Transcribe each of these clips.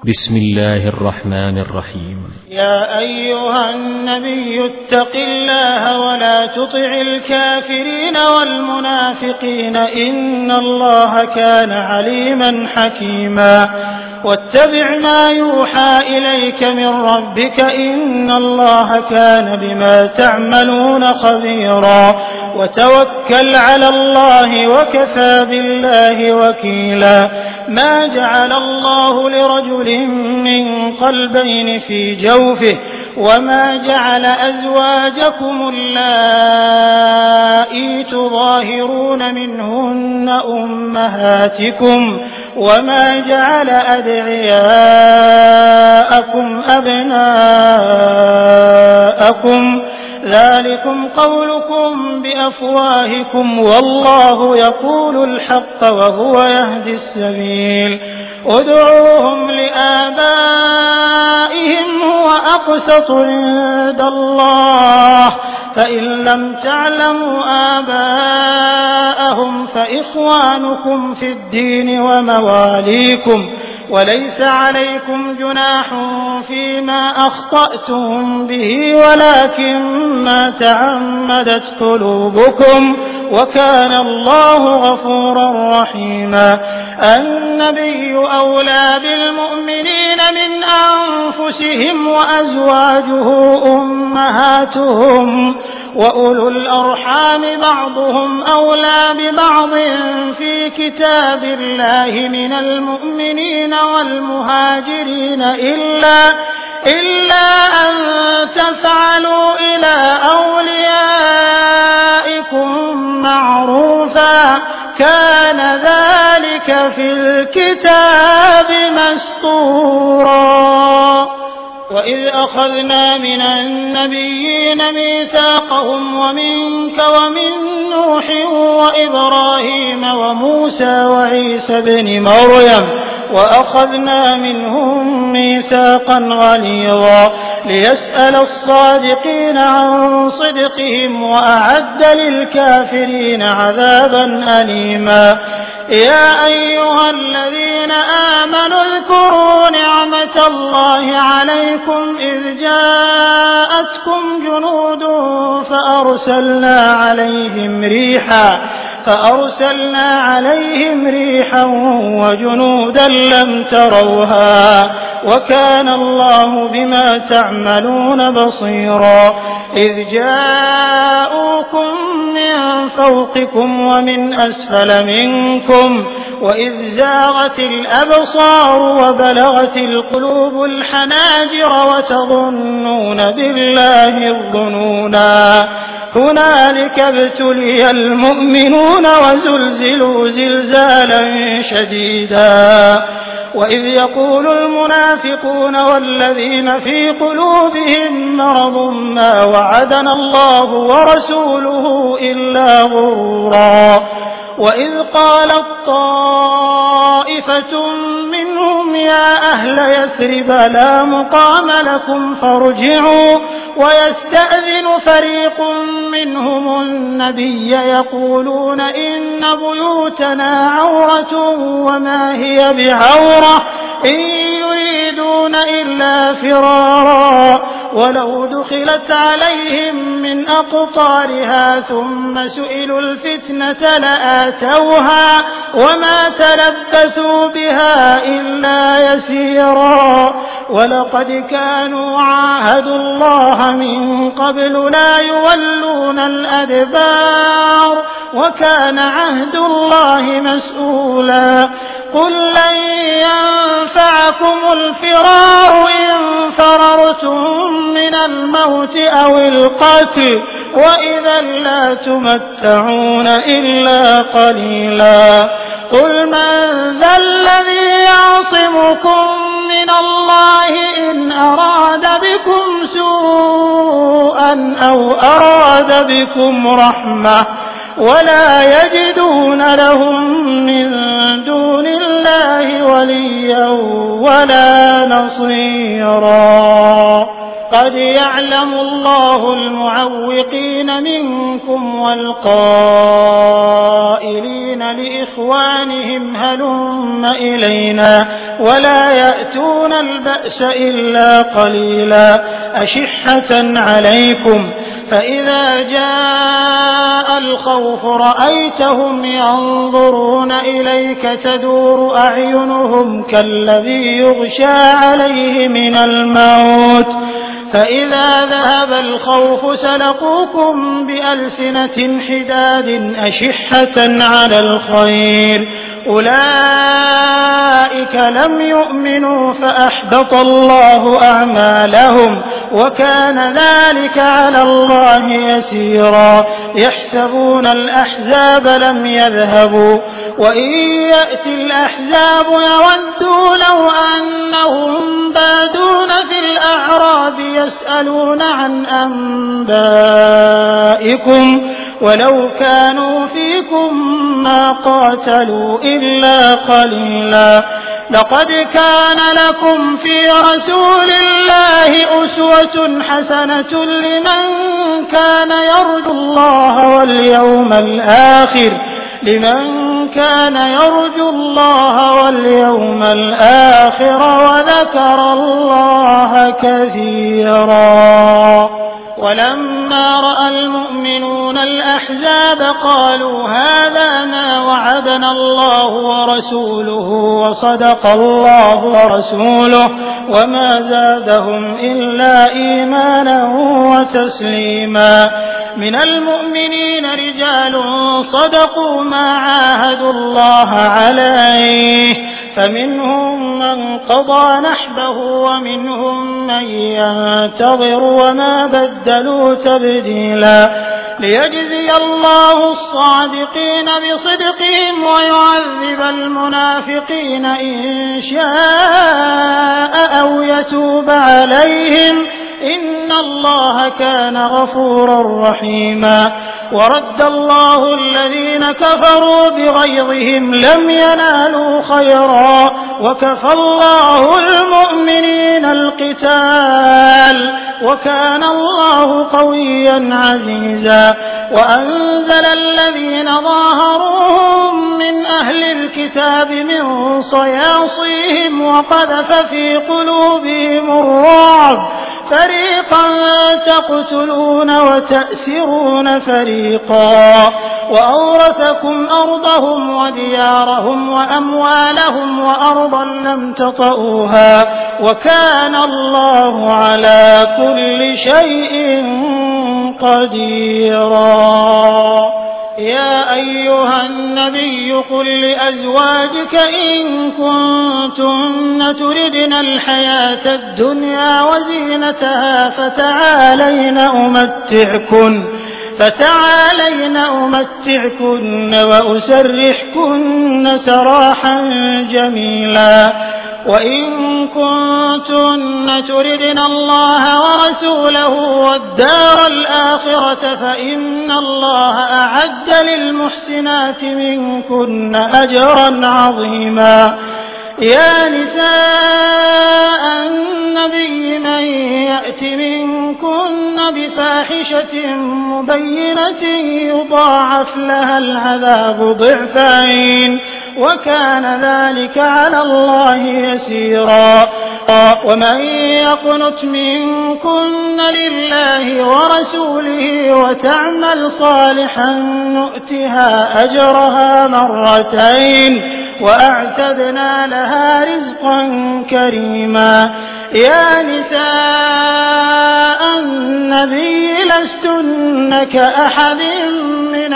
بسم الله الرحمن الرحيم. يا أيها النبي اتق الله ولا تطع الكافرين والمنافقين إن الله كان عليما حكيما. واتبع ما يوحى إليك من ربك إن الله كان بما تعملون خبيرا. وتوكل على الله وكفى بالله وكيلا. ما جعل الله لرجل من قلبين في جوفه وما جعل أزواجكم اللائي تظاهرون منهن أمهاتكم وما جعل أدعياءكم أبناءكم ذلكم قولكم بأفواهكم والله يقول الحق وهو يهدي السبيل. ادعوهم لآبائهم هو أقسط عند الله فإن لم تعلموا آباءهم فإخوانكم في الدين ومواليكم وليس عليكم جناح فيما أخطأتم به ولكن ما تعمدت قلوبكم وكان الله غفورا رحيما. النبي أولى بالمؤمنين من أنفسهم وأزواجه أمهاتهم وأولو الأرحام بعضهم أولى ببعض في كتاب الله من المؤمنين والمهاجرين إلا أن تفعلوا إلى أوليائكم معروفا كان ذلك في الكتاب مسطورا. وإذ أخذنا من النبيين ميثاقهم ومنك ومن نوح وإبراهيم وموسى وعيسى ابن مريم وأخذنا منهم ميثاقا غليظا ليسأل الصادقين عن صدقهم وأعد للكافرين عذابا أليما. يا أيها الذين آمنوا اذكروا نعمة الله عليكم إذ جاءتكم جنود فأرسلنا عليهم ريحا وجنودا لم تروها وكان الله بما تعملون بصيرا. إذ جاءوكم من فوقكم ومن أسفل منكم وإذ زاغت الأبصار وبلغت القلوب الحناجر وتظنون بالله الظنونا. هنالك ابتلي المؤمنون وزلزلوا زلزالا شديدا. وإذ يقول المنافقون والذين في قلوبهم مرض ما وعدنا الله ورسوله إلا غرورا. وإذ قالت طائفة منهم يا أهل يثرب لا مقام لكم فارجعوا ويستأذن فريق منهم النبي يقولون إن بيوتنا عورة وما هي بعورة إن يريدون إلا فرارا ولو دخلت عليهم من أقطارها ثم سئلوا الفتنة لآتوها وما تلبثوا بها إلا يسيرا. ولقد كانوا عاهدوا الله من قبل لا يولون الأدبار وكان عهد الله مسؤولا. قل لن ينفعكم الفرار إن فررتم من الموت أو القتل وإذا لا تمتعون إلا قليلا. قل من ذا الذي يعصمكم من الله إن أراد بكم سوءا أو أراد بكم رحمة ولا يجدون لهم من دون الله وليا ولا نصيرا. قد يعلم الله المعوقين منكم والقائلين لإخوانهم هلم إلينا ولا يأتون البأس إلا قليلا أشحة عليكم فإذا جاء الخوف رأيتهم ينظرون إليك تدور أعينهم كالذي يغشى عليه من الموت فإذا ذهب الخوف سلقوكم بألسنة حداد أشحة على الخير أولئك لم يؤمنوا فأحبط الله أعمالهم وكان ذلك على الله يسيرا يحسبون الأحزاب لم يذهبوا وإن يأتي الأحزاب يودوا لو أنهم بادون في الأعراب يسألون عن أنبائكم ولو كانوا فيكم ما قاتلوا إلا قليلا لقد كان لكم في رسول الله أسوة حسنة لمن كان يرجو الله واليوم الآخر وذكر الله كثيرا ولما رأى المؤمنون الأحزاب قالوا هذا ما وعدنا الله ورسوله وصدق الله ورسوله وما زادهم إلا إيمانا وتسليما من المؤمنين رجال صدقوا ما عاهدوا الله عليه فمنهم من قضى نحبه ومنهم من ينتظر وما بدلوا تبديلا ليجزي الله الصادقين بصدقهم ويعذب المنافقين إن شاء أو يتوب عليهم إن الله كان غفورا رحيما ورد الله الذين كفروا بغيظهم لم ينالوا خيرا وكفى الله المؤمنين القتال وكان الله قويا عزيزا وأنزل الذين ظاهروهم من أهل الكتاب من صياصيهم وقذف في قلوبهم الرعب فريقا تقتلون وتأسرون فريقا وأورثكم أرضهم وديارهم وأموالهم وأرضا لم تطئوها وكان الله على كل شيء قديرا يا أيها النبي قل لأزواجك إن كنتن تردن الحياة الدنيا وزينتها فتعالين أمتعكن وأسرحكن سراحا جميلا وإن كنتن تردن الله ورسوله والدار الآخرة فإن الله أعد للمحسنات منكن أجرا عظيما يا نساء النبي من يأت منكن بفاحشة مبينة يضاعف لها العذاب ضعفين وكان ذلك على الله يسيرا ومن يقنت منكن لله ورسوله وتعمل صالحا نؤتها أجرها مرتين وأعتدنا لها رزقا كريما يا نساء النبي لستن كأحد من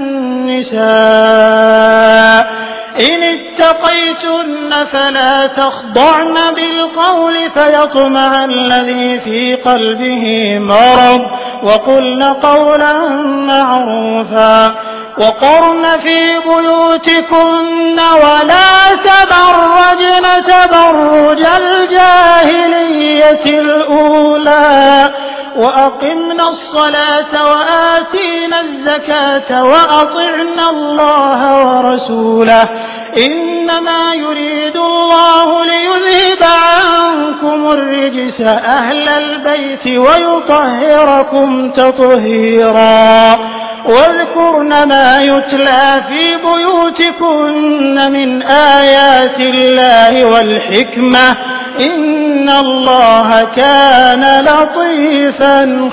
النساء إن اتقيتن فلا تخضعن بالقول فيطمع الذي في قلبه مرض وقلن قولا معروفا وقرن في بيوتكن ولا تبرجن تبرج الجاهلية الأولى وأقمنا الصلاة وآتينا الزكاة وأطعنا الله ورسوله إنما يريد الله ليذهب عنكم الرجس ويستخلف أهل البيت ويطهركم تطهيرا واذكرن ما يتلى في بيوتكن من آيات الله والحكمة إن الله كان لطيفا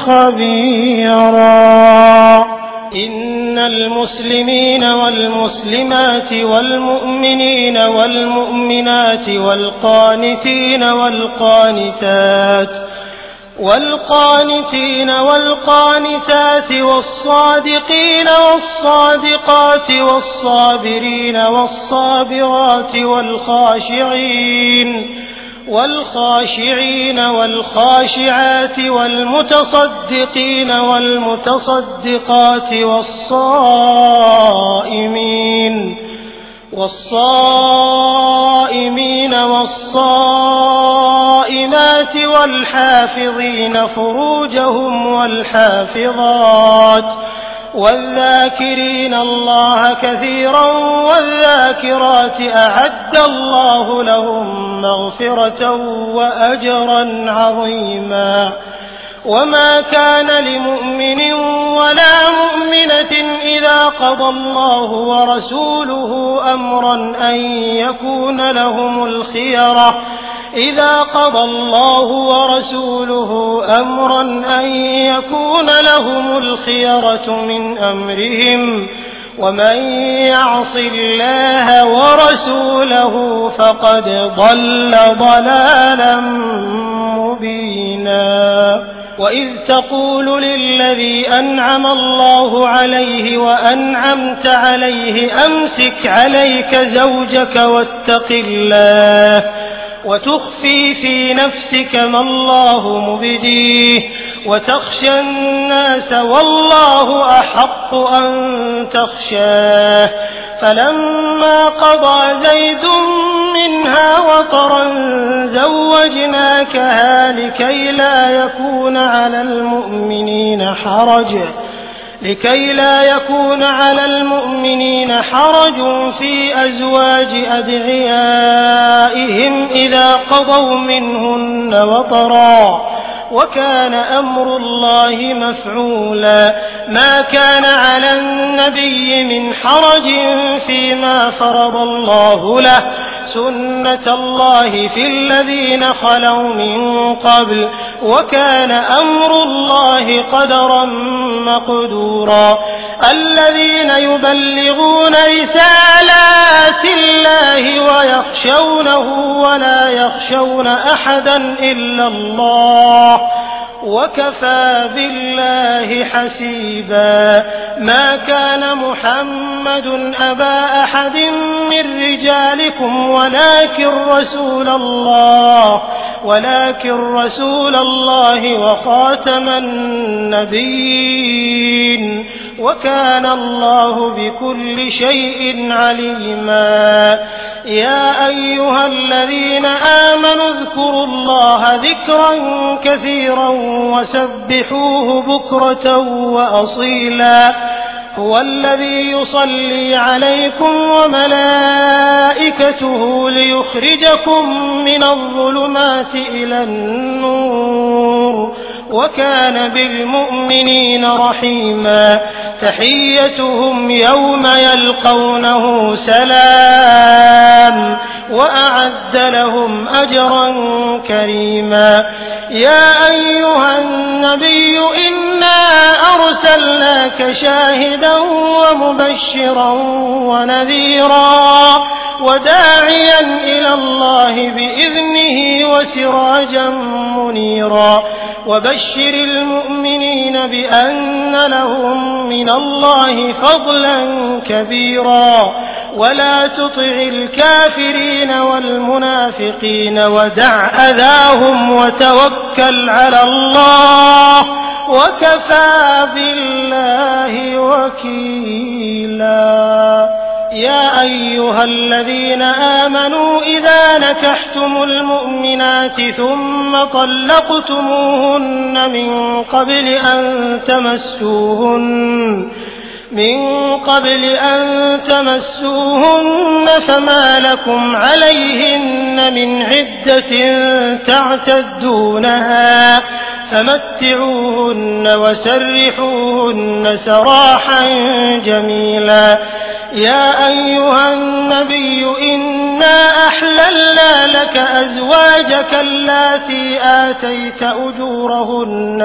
خبيرا إن المسلمين والمسلمات والمؤمنين والمؤمنات والقانتين والقانتات والصادقين والصادقات والصابرين والصابرات والخاشعين والخاشعات والمتصدقين والمتصدقات والصائمين والصائمات والحافظين فروجهم والحافظات والذاكرين الله كثيرا والذاكرات أعد الله لهم مغفرة وأجرا عظيما وما كان لمؤمن ولا مؤمنة إذا قضى الله ورسوله أمرا أن يكون لهم الخيرة من أمرهم ومن يعص الله ورسوله فقد ضل ضلالا مبينا وإذ تقول للذي أنعم الله عليه وأنعمت عليه أمسك عليك زوجك واتق الله وتخفي في نفسك ما الله مبديه وتخشى الناس والله أحق أن تخشاه فلما قضى زيد منها وطرا زوجناكها لكي لا يكون على المؤمنين حرج في أزواج أدعيائهم إذا قضوا منهن وطرا وكان أمر الله مفعولا ما كان على النبي من حرج فيما فرض الله له سنة الله في الذين خلوا من قبل وكان أمر الله قدرا مقدورا الذين يبلغون رسالات الله ويخشونه ولا يخشون أحدا إلا الله وكفى بالله حسيبا ما كان محمد أبا أحد من رجالكم ولكن رسول الله وخاتم النبيين وكان الله بكل شيء عليما يا أيها الذين آمنوا اذكروا الله ذكرا كثيرا وسبحوه بكرة وأصيلا هو الذي يصلي عليكم وملائكته ليخرجكم من الظلمات إلى النور وكان بالمؤمنين رحيما تحيتهم يوم يلقونه سلام وأعد لهم أجرا كريما يا أيها النبي إنا أرسلناك شاهدا ومبشرا ونذيرا وداعيا إلى الله بإذنه وسراجا منيرا وبشر المؤمنين بأن لهم من الله فضلا كبيرا ولا تطع الكافرين والمنافقين ودع أذاهم وتوكل على الله وكفى بالله وكيلا يا أيها الذين آمنوا إذا نكحتم المؤمنات ثم طلقتموهن من قبل أن تمسوهن من قبل أن تمسوهن فما لكم عليهن من عدة تعتدونها فمتعوهن وسرحوهن سراحا جميلا. يا أيها النبي إنا أحللنا لك أزواجك اللاتي آتيت أجورهن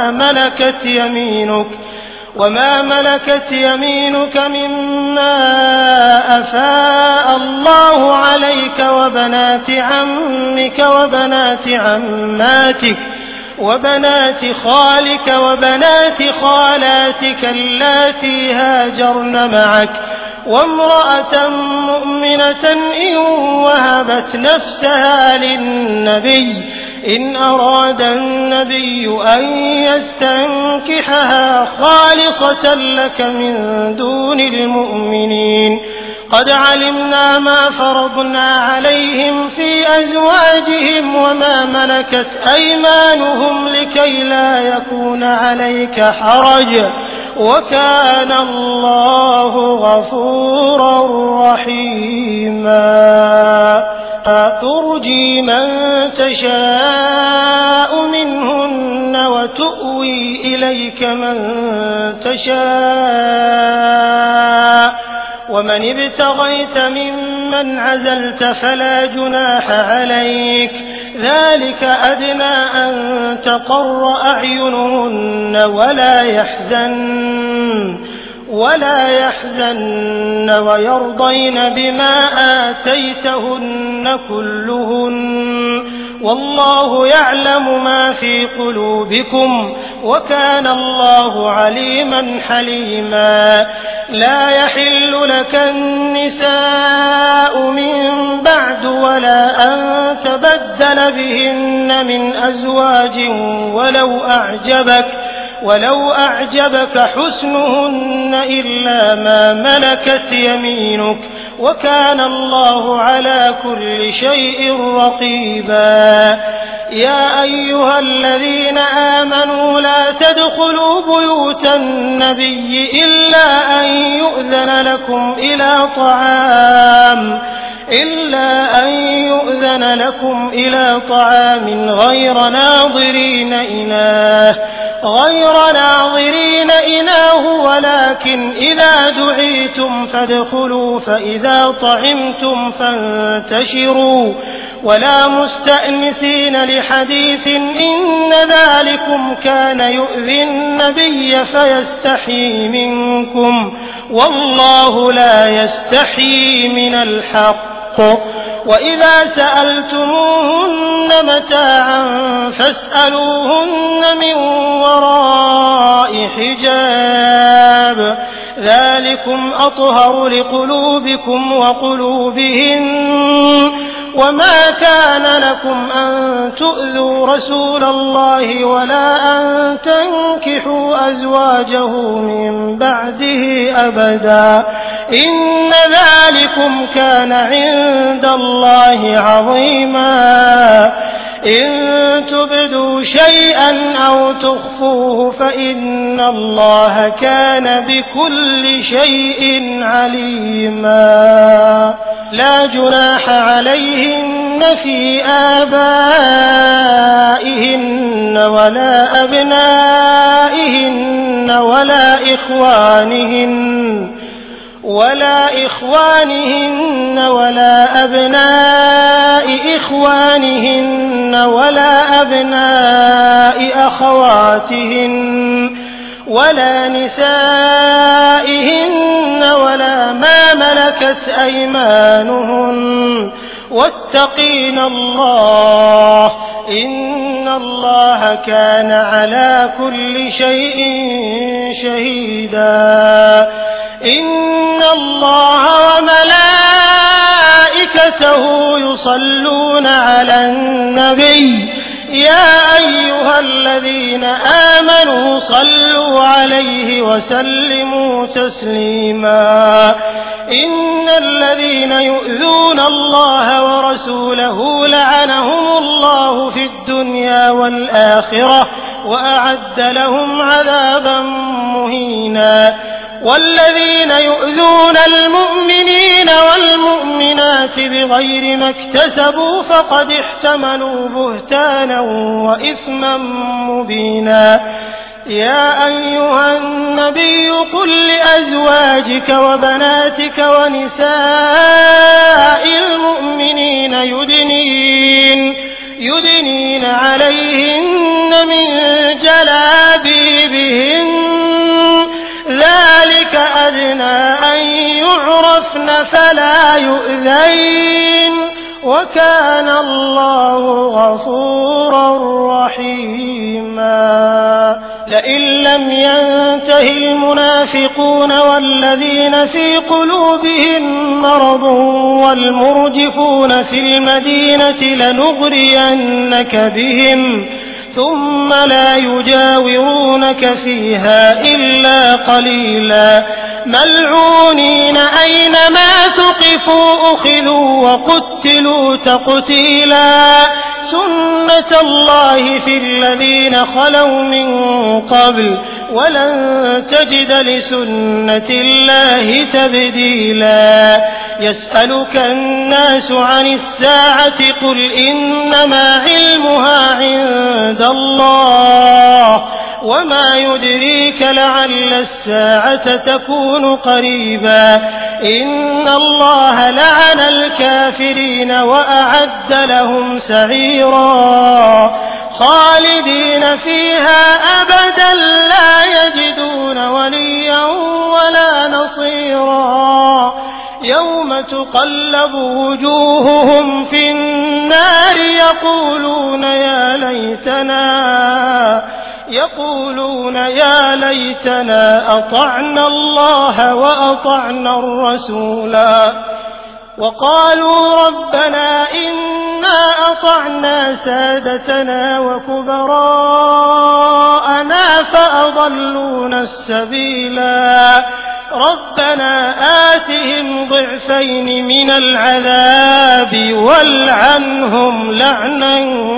وما ملكت يمينك مما أفاء الله عليك وبنات عمك وبنات عماتك وبنات خالك وبنات خالاتك اللاتي هاجرن معك وامرأة مؤمنة إن وهبت نفسها للنبي إن أراد النبي أن يستنكحها خالصة لك من دون المؤمنين. قد علمنا ما فرضنا عليهم في أزواجهم وما ملكت أيمانهم لكي لا يكون عليك حرج وكان الله غفورا رحيما. ترجي من تشاء منهن وتؤوي إليك من تشاء ومن ابتغيت ممن عزلت فلا جناح عليك ذلك أدنى أن تقر أعينهن ولا يحزن ويرضين بما آتيتهن كلهن والله يعلم ما في قلوبكم وكان الله عليما حليما. لا يحل لك النساء من بعد ولا أن تبدل بهن من أزواج ولو أعجبك حسنهن إلا ما ملكت يمينك وكان الله على كل شيء رقيبا. يا أيها الذين آمنوا لا تدخلوا بيوت النبي إلا أن يؤذن لكم إلى طعام غير ناظرين إناه ولكن إذا دعيتم فادخلوا فإذا طعمتم فانتشروا ولا مستأنسين لحديث إن ذلكم كان يؤذي النبي فيستحيي منكم والله لا يستحيي من الحق. وإذا سألتموهن متاعا فاسألوهن من وراء حجاب ذلكم أطهر لقلوبكم وقلوبهن. وما كان لكم أن تؤذوا رسول الله ولا أن تنكحوا أزواجه من بعده أبدا إن ذلكم كان عند الله عظيما. إن تبدوا شيئا أو تخفوه فإن الله كان بكل شيء عليما. لا جناح عليهن في آبائهن ولا أبنائهن ولا إخوانهن ولا أبناء إخوانهن ولا أبناء أخواتهن ولا نسائهن ولا ما ملكت أيمانهن واتقين الله إن الله كان على كل شيء شهيدا. إن الله وملائكته يصلون على النبي يا أيها الذين آمنوا صلوا عليه وسلموا تسليما. إن الذين يؤذون الله ورسوله لعنهم الله في الدنيا والآخرة وأعد لهم عذابا مهينا. والذين يؤذون المؤمنين والمؤمنات بغير ما اكتسبوا فقد احتملوا بهتانا وإثما مبينا. يا أيها النبي قل لأزواجك وبناتك ونساء المؤمنين يدنين عليهن من جلابيبهن ذلك أدنى أن يعرفن فلا يؤذين وكان الله غفورا رحيما. لئن لم ينته المنافقون والذين في قلوبهم مرض والمرجفون في المدينة لنغرينك بهم ثم لا يجاورونك فيها إلا قليلا ملعونين أينما ثقفوا أخذوا وقتلوا تقتيلا. سنة الله في الذين خلوا من قبل ولن تجد لسنة الله تبديلا. يسألك الناس عن الساعة قل إنما علمها عند الله وما يدريك لعل الساعة تكون قريبا. إن الله لعن الكافرين وأعد لهم سعيرا خالدين فيها أبدا لا يجدون وليا ولا نصيرا. يوم تقلب وجوههم في النار يقولون يا ليتنا أطعنا الله وأطعنا الرسولا وقالوا ربنا إنا أطعنا سادتنا وكبراءنا فأضلونا السبيلا. ربنا آتهم ضعفين من العذاب والعنهم لعنا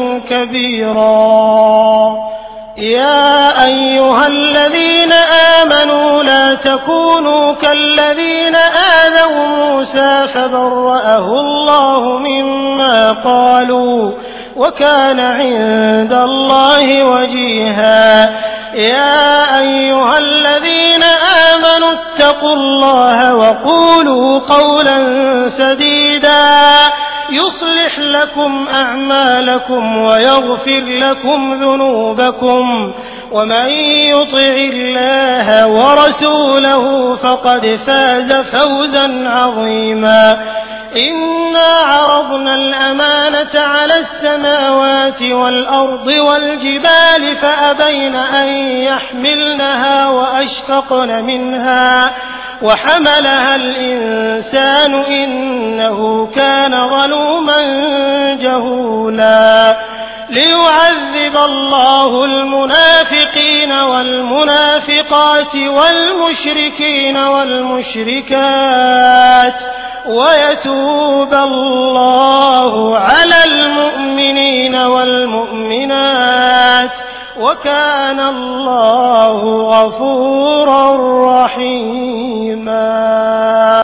كبيرا. يا أيها الذين آمنوا لا تكونوا كالذين آذوا موسى فبرأه الله مما قالوا وكان عند الله وجيها. يا أيها الذين آمنوا اتقوا الله وقولوا قولا سديدا يصلح لكم أعمالكم ويغفر لكم ذنوبكم ومن يطع الله ورسوله فقد فاز فوزا عظيما. إنا عرضنا الأمانة على السماوات والأرض والجبال فأبين أن يحملنها وأشفقن منها وحملها الإنسان إنه كان ظلوما جهولا. ليعذب الله المنافقين والمنافقات والمشركين والمشركات ويتوب الله على المؤمنين والمؤمنات وكان الله غفورا رحيما.